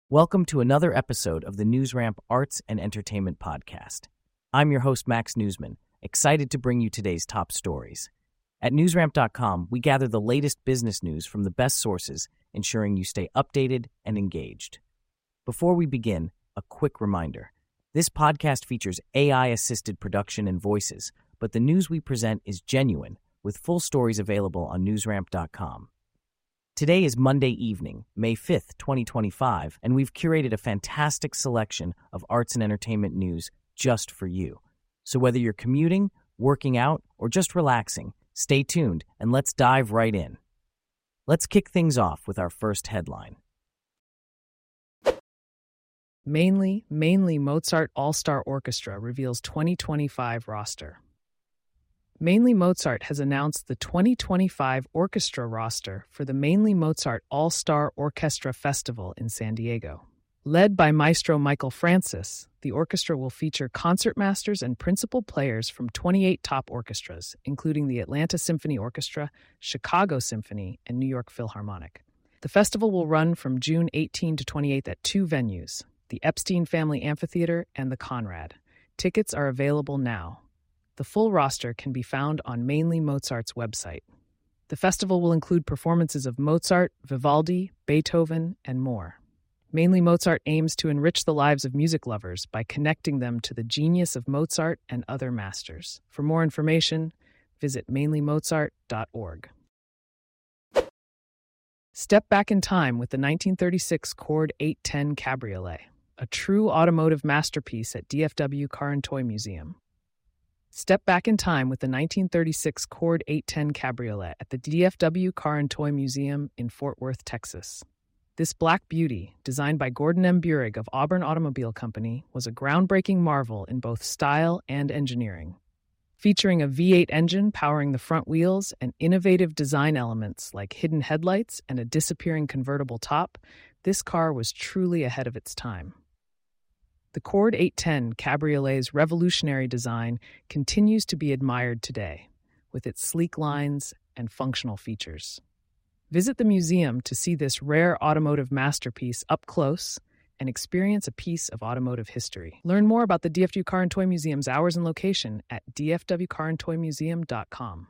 Welcome to another episode of the NewsRamp Arts and Entertainment Podcast. I'm your host, Max Newsman, excited to bring you today's top stories. At newsramp.com, we gather the latest business news from the best sources, ensuring you stay updated and engaged. Before we begin, a quick reminder. This podcast features AI-assisted production and voices, but the news we present is genuine, with full stories available on newsramp.com. Today is Monday evening, May 5th, 2025, and we've curated a fantastic selection of arts and entertainment news just for you. So whether you're commuting, working out, or just relaxing, stay tuned and let's dive right in. Let's kick things off with our first headline. Mainly Mozart All-Star Orchestra reveals 2025 roster. Mainly Mozart has announced the 2025 orchestra roster for the Mainly Mozart All-Star Orchestra Festival in San Diego. Led by Maestro Michael Francis, the orchestra will feature concertmasters and principal players from 28 top orchestras, including the Atlanta Symphony Orchestra, Chicago Symphony, and New York Philharmonic. The festival will run from June 18 to 28 at two venues, the Epstein Family Amphitheater and the Conrad. Tickets are available now. The full roster can be found on Mainly Mozart's website. The festival will include performances of Mozart, Vivaldi, Beethoven, and more. Mainly Mozart aims to enrich the lives of music lovers by connecting them to the genius of Mozart and other masters. For more information, visit mainlymozart.org. Step back in time with the 1936 Cord 810 Cabriolet, a true automotive masterpiece at DFW Car and Toy Museum. Step back in time with the 1936 Cord 810 Cabriolet at the DFW Car and Toy Museum in Fort Worth, Texas. This black beauty, designed by Gordon M. Burig of Auburn Automobile Company, was a groundbreaking marvel in both style and engineering. Featuring a V8 engine powering the front wheels and innovative design elements like hidden headlights and a disappearing convertible top, this car was truly ahead of its time. The Cord 810 Cabriolet's revolutionary design continues to be admired today, with its sleek lines and functional features. Visit the museum to see this rare automotive masterpiece up close and experience a piece of automotive history. Learn more about the DFW Car and Toy Museum's hours and location at dfwcarandtoymuseum.com.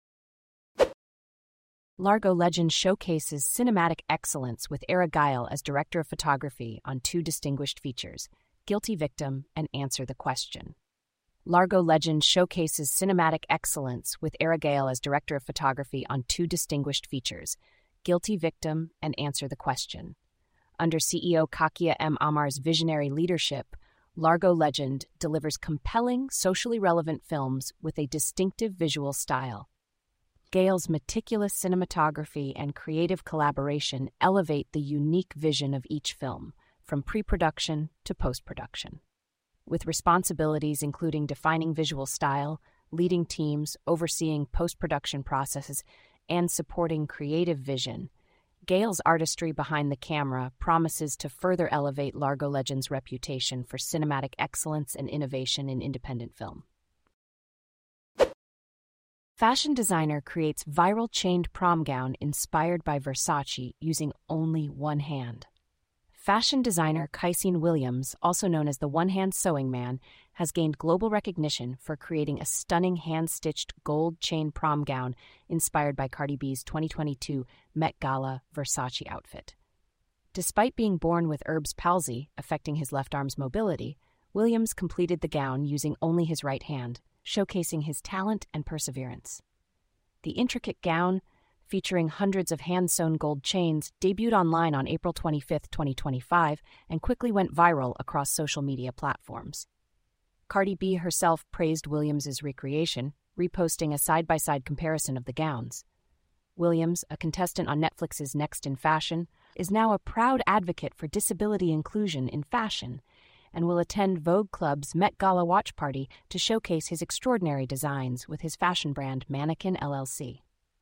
Largo Legend showcases cinematic excellence with Era Geil as director of photography on two distinguished features, Guilty Victim and Answer the Question. Largo Legend showcases cinematic excellence with Era Geil as director of photography on two distinguished features, Guilty Victim and Answer the Question. Under CEO Kakia M. Amar's visionary leadership, Largo Legend delivers compelling, socially relevant films with a distinctive visual style. Geil's meticulous cinematography and creative collaboration elevate the unique vision of each film, from pre-production to post-production. With responsibilities including defining visual style, leading teams, overseeing post-production processes, and supporting creative vision, Geil's artistry behind the camera promises to further elevate Largo Legend's reputation for cinematic excellence and innovation in independent film. Fashion designer creates viral chained prom gown inspired by Versace using only one hand. Fashion designer Kysene Williams, also known as the One-Hand Sewing Man, has gained global recognition for creating a stunning hand-stitched gold chain prom gown inspired by Cardi B's 2022 Met Gala Versace outfit. Despite being born with Erb's palsy, affecting his left arm's mobility, Williams completed the gown using only his right hand, showcasing his talent and perseverance. The intricate gown, featuring hundreds of hand-sewn gold chains, debuted online on April 25, 2025, and quickly went viral across social media platforms. Cardi B herself praised Williams' recreation, reposting a side-by-side comparison of the gowns. Williams, a contestant on Netflix's Next in Fashion, is now a proud advocate for disability inclusion in fashion and will attend Vogue Club's Met Gala watch party to showcase his extraordinary designs with his fashion brand Mannequin LLC.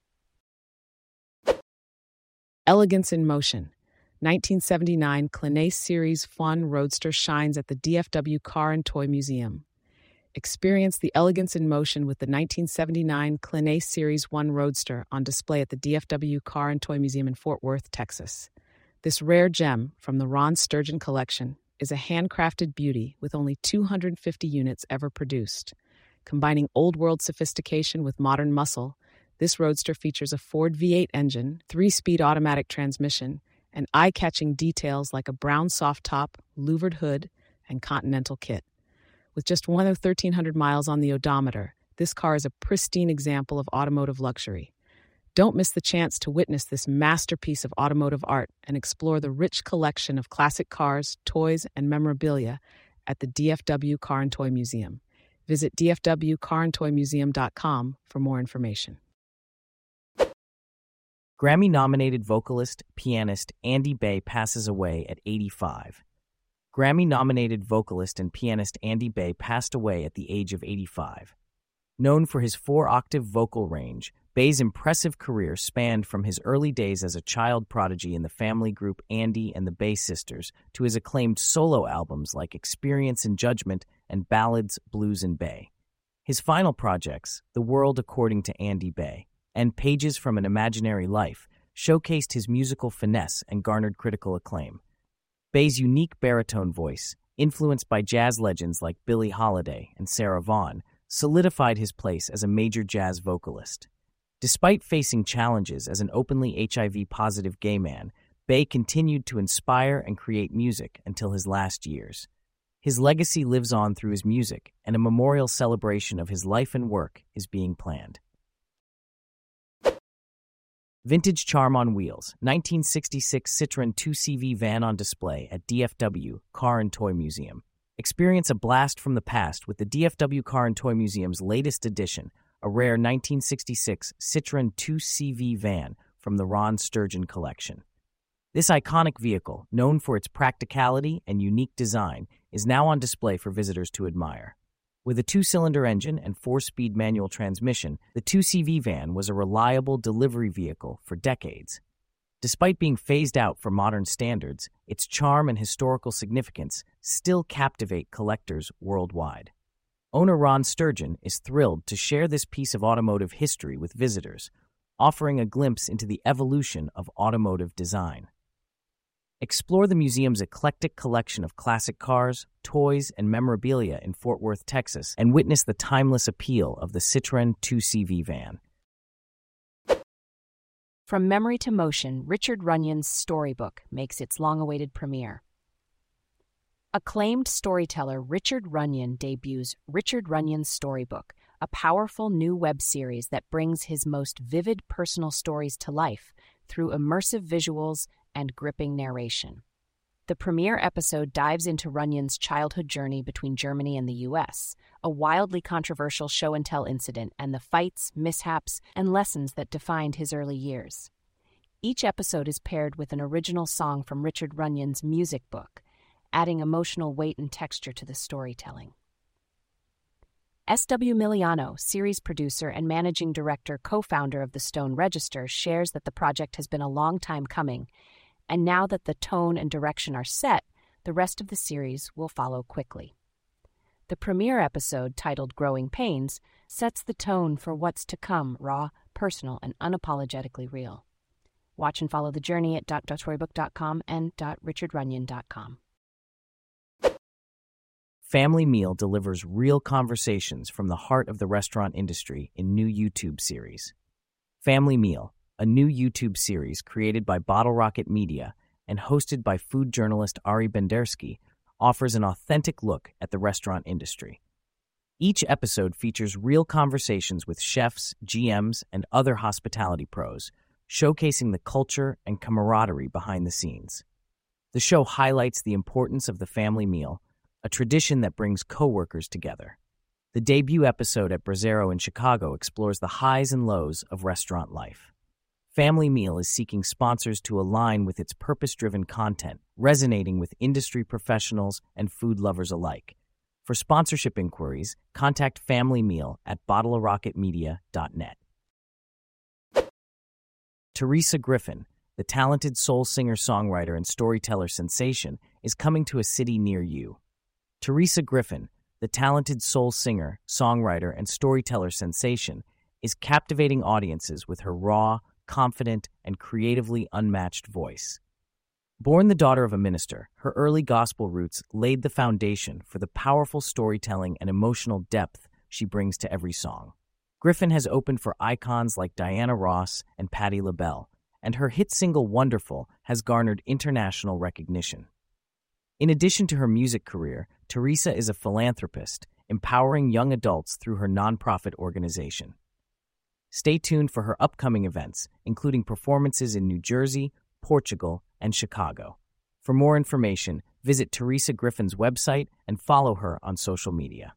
Elegance in Motion. 1979 Clematis Series Fun Roadster shines at the DFW Car and Toy Museum. Experience the elegance in motion with the 1979 Clematis Series 1 Roadster on display at the DFW Car and Toy Museum in Fort Worth, Texas. This rare gem from the Ron Sturgeon collection is a handcrafted beauty with only 250 units ever produced. Combining old-world sophistication with modern muscle, this roadster features a Ford V8 engine, 3-speed automatic transmission, and eye-catching details like a brown soft top, louvered hood, and Continental kit. With just 1,300 miles on the odometer, this car is a pristine example of automotive luxury. Don't miss the chance to witness this masterpiece of automotive art and explore the rich collection of classic cars, toys, and memorabilia at the DFW Car and Toy Museum. Visit dfwcarandtoymuseum.com for more information. Grammy-nominated vocalist, pianist Andy Bey passes away at 85. Grammy-nominated vocalist and pianist Andy Bey passed away at the age of 85. Known for his 4-octave vocal range, Bey's impressive career spanned from his early days as a child prodigy in the family group Andy and the Bey Sisters to his acclaimed solo albums like Experience and Judgment and Ballads, Blues and Bey. His final projects, The World According to Andy Bey and Pages from an Imaginary Life, showcased his musical finesse and garnered critical acclaim. Bey's unique baritone voice, influenced by jazz legends like Billie Holiday and Sarah Vaughan, solidified his place as a major jazz vocalist. Despite facing challenges as an openly HIV-positive gay man, Bey continued to inspire and create music until his last years. His legacy lives on through his music, and a memorial celebration of his life and work is being planned. Vintage charm on wheels, 1966 Citroën 2CV van on display at DFW Car and Toy Museum. Experience a blast from the past with the DFW Car and Toy Museum's latest edition, a rare 1966 Citroën 2CV van from the Ron Sturgeon collection. This iconic vehicle, known for its practicality and unique design, is now on display for visitors to admire. With a 2-cylinder engine and 4-speed manual transmission, the 2CV van was a reliable delivery vehicle for decades. Despite being phased out for modern standards, its charm and historical significance still captivate collectors worldwide. Owner Ron Sturgeon is thrilled to share this piece of automotive history with visitors, offering a glimpse into the evolution of automotive design. Explore the museum's eclectic collection of classic cars, toys, and memorabilia in Fort Worth, Texas, and witness the timeless appeal of the Citroën 2CV van. From memory to motion, Richard Runyon's storybook makes its long-awaited premiere. Acclaimed storyteller Richard Runyon debuts Richard Runyon's Storybook, a powerful new web series that brings his most vivid personal stories to life through immersive visuals and gripping narration. The premiere episode dives into Runyon's childhood journey between Germany and the U.S., a wildly controversial show-and-tell incident, and the fights, mishaps, and lessons that defined his early years. Each episode is paired with an original song from Richard Runyon's music book, adding emotional weight and texture to the storytelling. S.W. Miliano, series producer and managing director, co-founder of the Stone Register, shares that the project has been a long time coming, and now that the tone and direction are set, the rest of the series will follow quickly. The premiere episode, titled Growing Pains, sets the tone for what's to come, raw, personal, and unapologetically real. Watch and follow the journey at .storybook.com and .richardrunyon.com. Family Meal delivers real conversations from the heart of the restaurant industry in new YouTube series. Family Meal, a new YouTube series created by Bottle Rocket Media and hosted by food journalist Ari Bendersky, offers an authentic look at the restaurant industry. Each episode features real conversations with chefs, GMs, and other hospitality pros, showcasing the culture and camaraderie behind the scenes. The show highlights the importance of the family meal, a tradition that brings coworkers together. The debut episode at Brazzero in Chicago explores the highs and lows of restaurant life. Family Meal is seeking sponsors to align with its purpose-driven content, resonating with industry professionals and food lovers alike. For sponsorship inquiries, contact Family Meal at bottlerocketmedia.net. Teresa Griffin, the talented soul singer-songwriter and storyteller sensation, is coming to a city near you. Teresa Griffin, the talented soul singer, songwriter, and storyteller sensation, is captivating audiences with her raw, confident, and creatively unmatched voice. Born the daughter of a minister, her early gospel roots laid the foundation for the powerful storytelling and emotional depth she brings to every song. Griffin has opened for icons like Diana Ross and Patti LaBelle, and her hit single Wonderful has garnered international recognition. In addition to her music career, Teresa is a philanthropist, empowering young adults through her nonprofit organization. Stay tuned for her upcoming events, including performances in New Jersey, Portugal, and Chicago. For more information, visit Teresa Griffin's website and follow her on social media.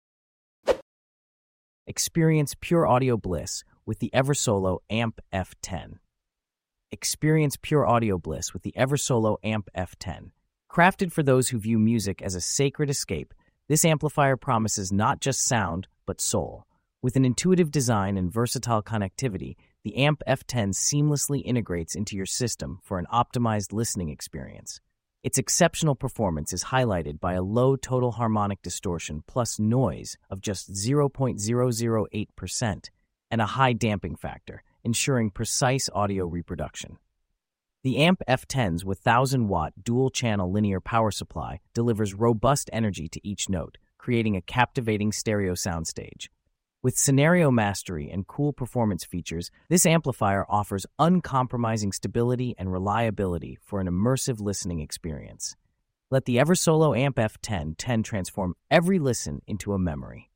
Experience pure audio bliss with the Eversolo AMP F10. Experience pure audio bliss with the Eversolo AMP F10. Crafted for those who view music as a sacred escape, this amplifier promises not just sound, but soul. With an intuitive design and versatile connectivity, the AMP F10 seamlessly integrates into your system for an optimized listening experience. Its exceptional performance is highlighted by a low total harmonic distortion plus noise of just 0.008% and a high damping factor, ensuring precise audio reproduction. The AMP F10's 1,000-watt dual-channel linear power supply delivers robust energy to each note, creating a captivating stereo soundstage. With scenario mastery and cool performance features, this amplifier offers uncompromising stability and reliability for an immersive listening experience. Let the Eversolo AMP F10 transform every listen into a memory.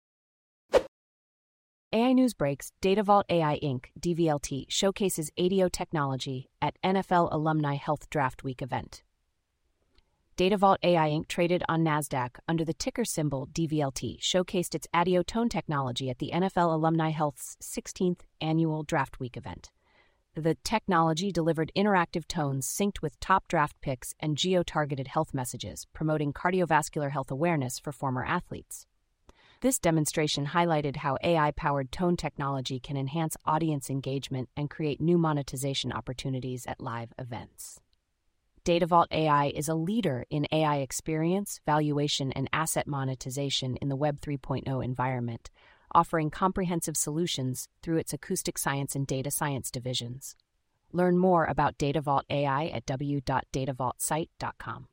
AI News Breaks DataVault AI Inc. DVLT showcases ADIO technology at NFL Alumni Health Draft Week event. DataVault AI Inc. traded on NASDAQ under the ticker symbol DVLT showcased its ADIO tone technology at the NFL Alumni Health's 16th annual Draft Week event. The technology delivered interactive tones synced with top draft picks and geo-targeted health messages, promoting cardiovascular health awareness for former athletes. This demonstration highlighted how AI-powered tone technology can enhance audience engagement and create new monetization opportunities at live events. DataVault AI is a leader in AI experience, valuation, and asset monetization in the Web 3.0 environment, offering comprehensive solutions through its acoustic science and data science divisions. Learn more about DataVault AI at w.datavaultsite.com.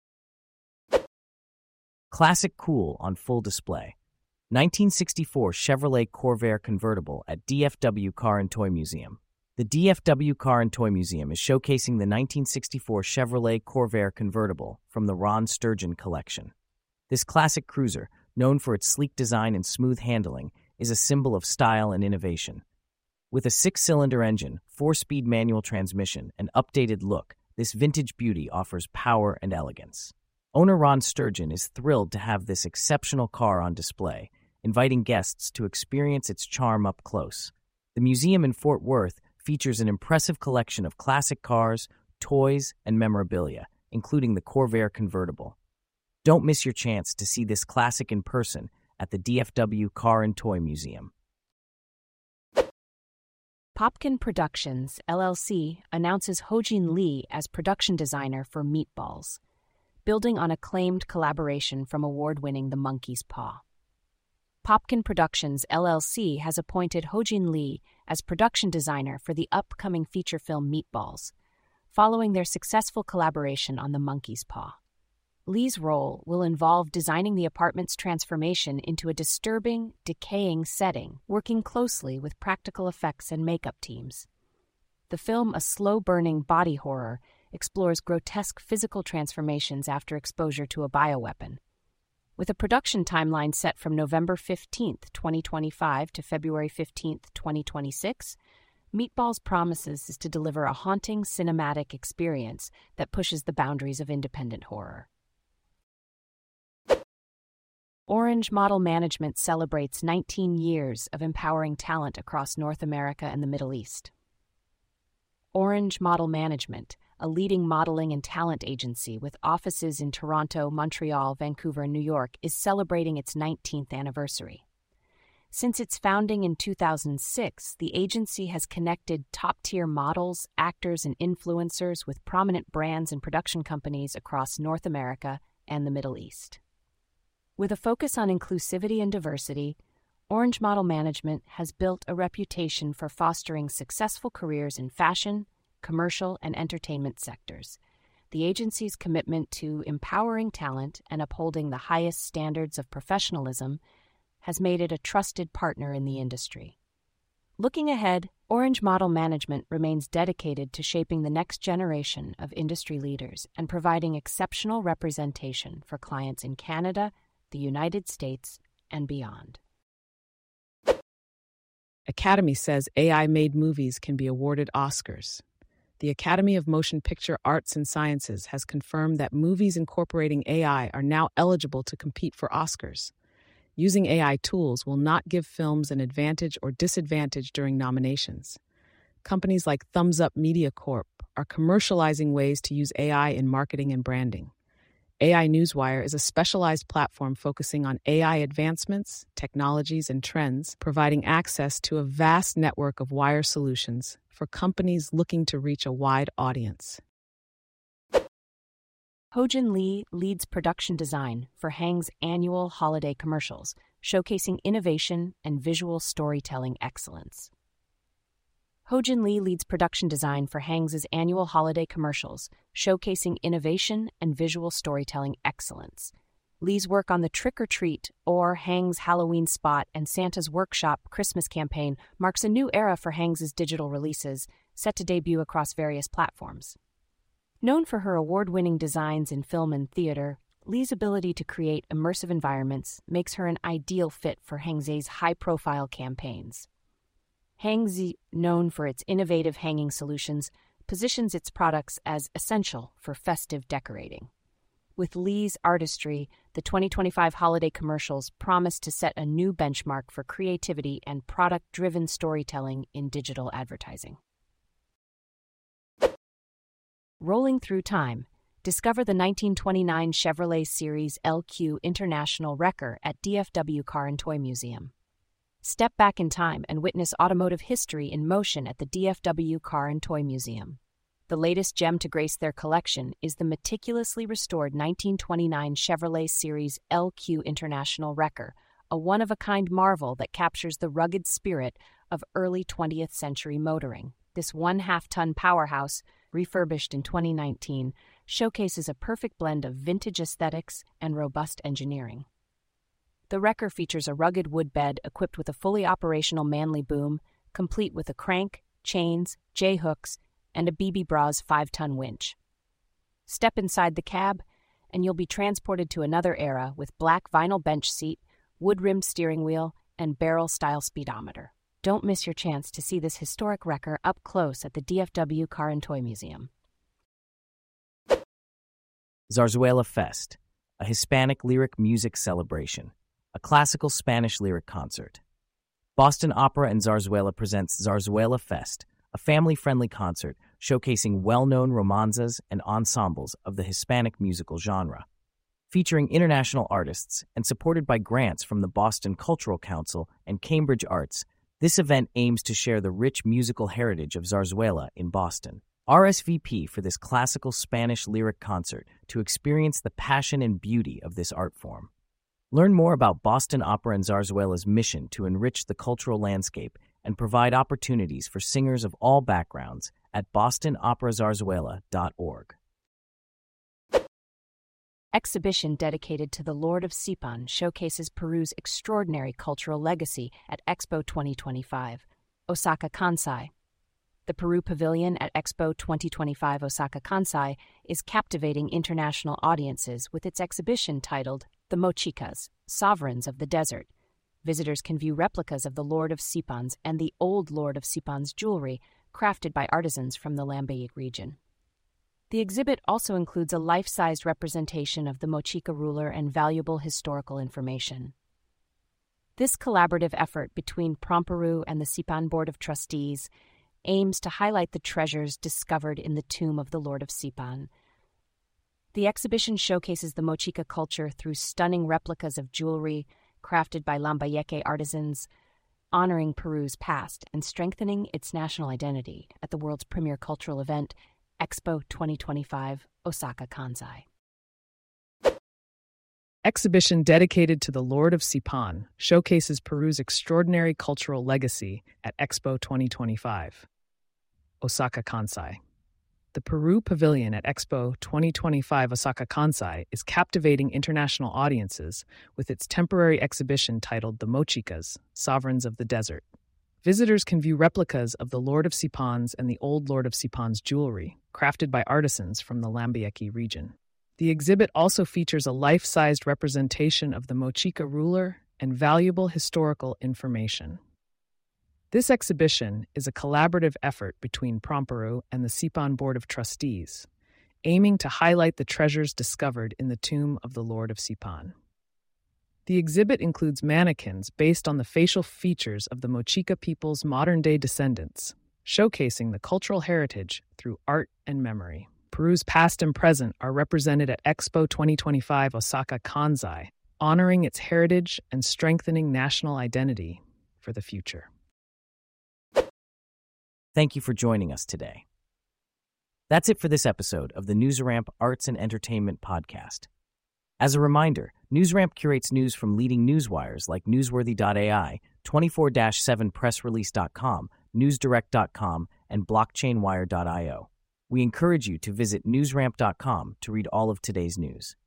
Classic cool on full display. 1964 Chevrolet Corvair convertible at DFW Car and Toy Museum. The DFW Car and Toy Museum is showcasing the 1964 Chevrolet Corvair convertible from the Ron Sturgeon collection. This classic cruiser, known for its sleek design and smooth handling, is a symbol of style and innovation. With a 6-cylinder engine, 4-speed manual transmission, and updated look, this vintage beauty offers power and elegance. Owner Ron Sturgeon is thrilled to have this exceptional car on display, inviting guests to experience its charm up close. The museum in Fort Worth features an impressive collection of classic cars, toys, and memorabilia, including the Corvair convertible. Don't miss your chance to see this classic in person at the DFW Car and Toy Museum. Popkin Productions, LLC, announces Hojin Lee as production designer for Meatballs, building on acclaimed collaboration from award-winning The Monkey's Paw. Popkin Productions, LLC has appointed Hojin Lee as production designer for the upcoming feature film Meatballs, following their successful collaboration on The Monkey's Paw. Lee's role will involve designing the apartment's transformation into a disturbing, decaying setting, working closely with practical effects and makeup teams. The film, a slow-burning body horror, explores grotesque physical transformations after exposure to a bioweapon. With a production timeline set from November 15, 2025 to February 15, 2026, Meatballs promises is to deliver a haunting cinematic experience that pushes the boundaries of independent horror. Orange Model Management celebrates 19 years of empowering talent across North America and the Middle East. Orange Model Management, a leading modeling and talent agency with offices in Toronto, Montreal, Vancouver, and New York, is celebrating its 19th anniversary. Since its founding in 2006, the agency has connected top-tier models, actors, and influencers with prominent brands and production companies across North America and the Middle East. With a focus on inclusivity and diversity, Orange Model Management has built a reputation for fostering successful careers in fashion, commercial, and entertainment sectors, the agency's commitment to empowering talent and upholding the highest standards of professionalism has made it a trusted partner in the industry. Looking ahead, Orange Model Management remains dedicated to shaping the next generation of industry leaders and providing exceptional representation for clients in Canada, the United States, and beyond. Academy says AI-made movies can be awarded Oscars. The Academy of Motion Picture Arts and Sciences has confirmed that movies incorporating AI are now eligible to compete for Oscars. Using AI tools will not give films an advantage or disadvantage during nominations. Companies like Thumbs Up Media Corp are commercializing ways to use AI in marketing and branding. AI Newswire is a specialized platform focusing on AI advancements, technologies, and trends, providing access to a vast network of wire solutions for companies looking to reach a wide audience. Ho-Jin Lee leads production design for Hang's annual holiday commercials, showcasing innovation and visual storytelling excellence. Ho-Jin Lee leads production design for Hang's annual holiday commercials, showcasing innovation and visual storytelling excellence. Lee's work on the Trick or Treat, or Hang's Halloween Spot, and Santa's Workshop Christmas campaign marks a new era for Hang's digital releases, set to debut across various platforms. Known for her award-winning designs in film and theater, Lee's ability to create immersive environments makes her an ideal fit for Hang's high-profile campaigns. Hang's, known for its innovative hanging solutions, positions its products as essential for festive decorating. With Lee's artistry, the 2025 holiday commercials promise to set a new benchmark for creativity and product-driven storytelling in digital advertising. Rolling through time, discover the 1929 Chevrolet Series LQ International Wrecker at DFW Car and Toy Museum. Step back in time and witness automotive history in motion at the DFW Car and Toy Museum. The latest gem to grace their collection is the meticulously restored 1929 Chevrolet Series LQ International Wrecker, a one-of-a-kind marvel that captures the rugged spirit of early 20th century motoring. This 1/2-ton powerhouse, refurbished in 2019, showcases a perfect blend of vintage aesthetics and robust engineering. The Wrecker features a rugged wood bed equipped with a fully operational Manley boom, complete with a crank, chains, J-hooks, and a BB Bras 5-ton winch. Step inside the cab, and you'll be transported to another era with black vinyl bench seat, wood-rimmed steering wheel, and barrel-style speedometer. Don't miss your chance to see this historic wrecker up close at the DFW Car and Toy Museum. Zarzuela Fest, a Hispanic lyric music celebration, a classical Spanish lyric concert. Boston Opera and Zarzuela presents Zarzuela Fest, a family-friendly concert showcasing well-known romanzas and ensembles of the Hispanic musical genre. Featuring international artists and supported by grants from the Boston Cultural Council and Cambridge Arts, this event aims to share the rich musical heritage of Zarzuela in Boston. RSVP for this classical Spanish lyric concert to experience the passion and beauty of this art form. Learn more about Boston Opera and Zarzuela's mission to enrich the cultural landscape and provide opportunities for singers of all backgrounds at bostonoperazarzuela.org. Exhibition dedicated to the Lord of Sipan showcases Peru's extraordinary cultural legacy at Expo 2025, Osaka Kansai. The Peru Pavilion at Expo 2025 Osaka Kansai is captivating international audiences with its exhibition titled The Mochicas, Sovereigns of the Desert. Visitors can view replicas of the Lord of Sipan's and the Old Lord of Sipan's jewelry crafted by artisans from the Lambayeque region. The exhibit also includes a life-sized representation of the Mochica ruler and valuable historical information. This collaborative effort between Promperu and the Sipan Board of Trustees aims to highlight the treasures discovered in the tomb of the Lord of Sipan. The exhibition showcases the Mochica culture through stunning replicas of jewelry crafted by Lambayeque artisans, honoring Peru's past and strengthening its national identity at the world's premier cultural event, Expo 2025 Osaka Kansai. Exhibition dedicated to the Lord of Sipan showcases Peru's extraordinary cultural legacy at Expo 2025 Osaka Kansai. The Peru Pavilion at Expo 2025 Osaka Kansai is captivating international audiences with its temporary exhibition titled The Mochicas, Sovereigns of the Desert. Visitors can view replicas of the Lord of Sipan's and the Old Lord of Sipan's jewelry, crafted by artisans from the Lambayeque region. The exhibit also features a life-sized representation of the Mochica ruler and valuable historical information. This exhibition is a collaborative effort between Promperu and the Sipan Board of Trustees, aiming to highlight the treasures discovered in the tomb of the Lord of Sipan. The exhibit includes mannequins based on the facial features of the Mochica people's modern-day descendants, showcasing the cultural heritage through art and memory. Peru's past and present are represented at Expo 2025 Osaka Kansai, honoring its heritage and strengthening national identity for the future. Thank you for joining us today. That's it for this episode of the NewsRamp Arts and Entertainment Podcast. As a reminder, NewsRamp curates news from leading newswires like Newsworthy.ai, 24/7pressrelease.com, NewsDirect.com, and BlockchainWire.io. We encourage you to visit newsramp.com to read all of today's news.